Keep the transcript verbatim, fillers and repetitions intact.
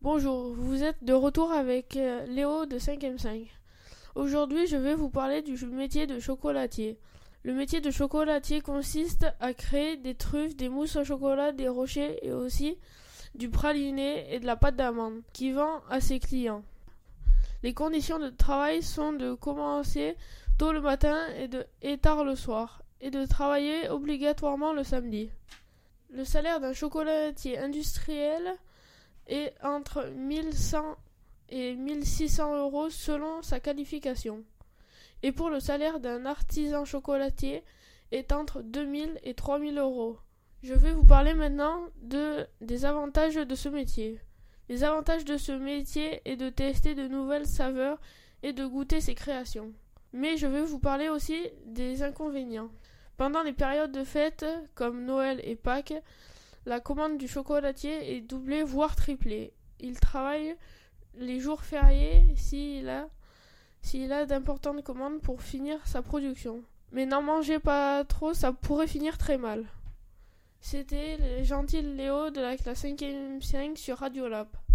Bonjour, vous êtes de retour avec euh, Léo de cinquième cinq. Aujourd'hui, je vais vous parler du métier de chocolatier. Le métier de chocolatier consiste à créer des truffes, des mousses au chocolat, des rochers et aussi du praliné et de la pâte d'amande qui vend à ses clients. Les conditions de travail sont de commencer tôt le matin et, de, et tard le soir et de travailler obligatoirement le samedi. Le salaire d'un chocolatier industriel est entre mille cent et mille six cents euros selon sa qualification. Et pour le salaire d'un artisan chocolatier est entre deux mille et trois mille euros. Je vais vous parler maintenant de, des avantages de ce métier. Les avantages de ce métier est de tester de nouvelles saveurs et de goûter ses créations. Mais je vais vous parler aussi des inconvénients. Pendant les périodes de fête comme Noël et Pâques, la commande du chocolatier est doublée voire triplée. Il travaille les jours fériés s'il a, s'il a d'importantes commandes pour finir sa production. Mais n'en mangez pas trop, ça pourrait finir très mal. C'était le gentil Léo de la classe cinquième cinq sur Radio Lab.